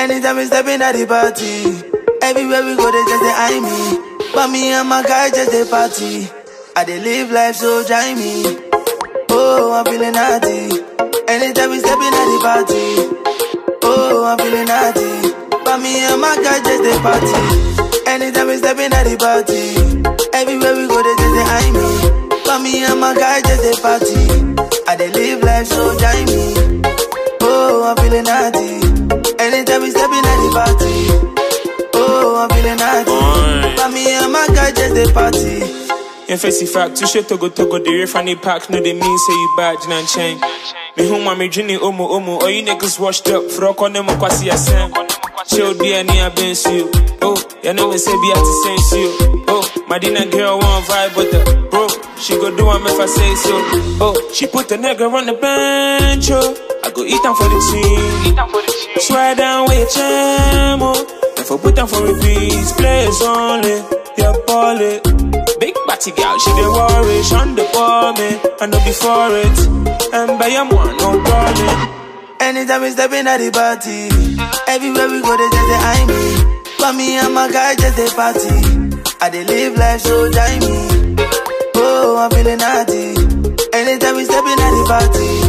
Anytime we step in at the party, everywhere we go, they just they eye me. But me and my guy just they party. I they live life so dreamy. Oh, I'm feeling naughty. Anytime we step in at the party, oh, I'm feeling naughty. But me and my guy just they party. Anytime we step in at the party, everywhere we go, they just they eye me. But me and my guy just they party. I they live life so dreamy. Oh, I'm feeling naughty. Anytime we step in at the party, oh, I'm feeling naughty. But me and my guy just they party. In face fact, to shit Togo, the refund pack, no, they mean say you bad, and chain. Me whom I'm Jimmy Omo, all you niggas washed up, frog on them, Kwasi, Sam. Chill, dear, near Benz you. Oh, you know, we say be at the same you. Oh, my dinner girl won't vibe with her, bro. She go do them if I say so. Oh, she put the nigga on the bench, oh. I go eat them for the team. Swear down with your jam, oh. If I put them for repeats, players only, yeah, ball it. Big batty girl, she dey worry, shun the ball me, I know before it. And by your man, no darling. Anytime we step in at the party, everywhere we go, they just they eye me. But me and my guy just they party. I they live life so dreamy. Oh, I'm feeling naughty. Anytime we step in at the party,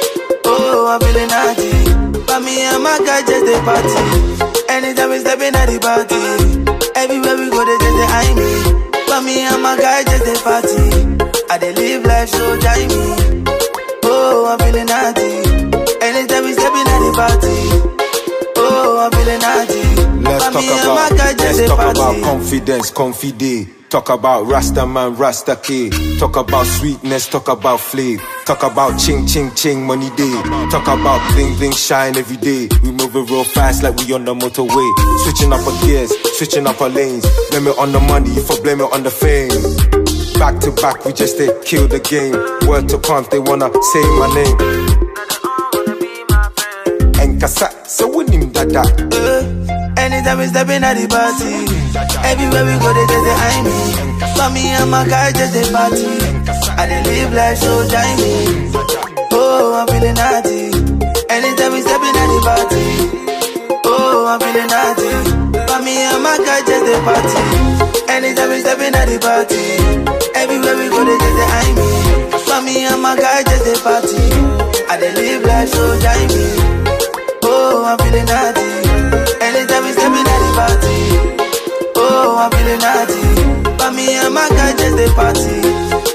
oh, I'm feeling naughty. But me and my guy just they party. Anytime we step in at the party, everywhere we go, they just they eye me. But me and my guy just they party. I they live life so dreamy. Oh, I'm feeling naughty. Anytime we step in at the party, oh, I'm feeling naughty. Let's talk about confidence, confide. Talk about Rasta man, Rasta K. Talk about sweetness, talk about flavor. Talk about ching, ching, ching, money day. Talk about bling, bling, shine every day. We moving real fast like we on the motorway. Switching up our gears, switching up our lanes. Blame it on the money, if I blame it on the fame. Back to back, we just they kill the game. Word to pump, they wanna say my name. Enkasa, so we nim dada. Anytime we step in at the party, everywhere we go, they just they eye me. But me and my guy just they party. I they live life so dreamy. Oh, I'm feeling naughty. Anytime we step in at the party, oh, I'm feeling naughty. But me and my guy just they party. Anytime we step in at the party, everywhere we go, they just they eye me. But me and my guy just they party. I they live life so dreamy. Oh, I'm feeling naughty. Anytime we step in at the party, oh, I'm feeling naughty. But me and my guy just the party.